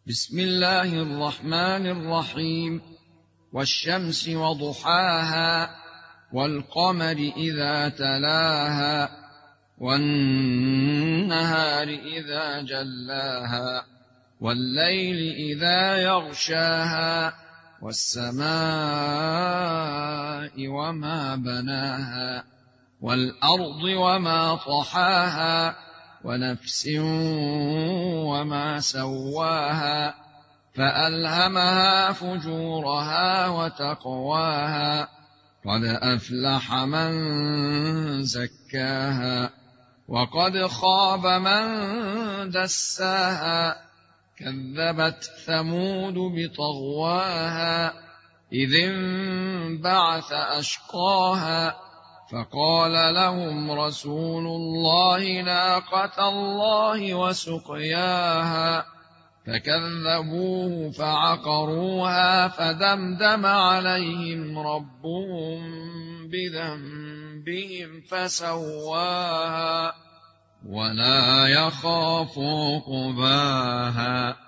بسم الله الرحمن الرحيم. والشمس وضحاها والقمر إذا تلاها والنهار إذا جلاها والليل إذا يغشاها والسماء وما بناها والأرض وما طحاها ونفس وما سواها فألهمها فجورها وتقواها قد أفلح من زكاها وقد خاب من دساها كذبت ثمود بطغواها إذ انبعث أشقاها فقال لهم رسول الله ناقة الله وسقياها فكذبوه فعقروها فدمدم عليهم ربهم بذنبهم فسواها ولا يخاف عقباها.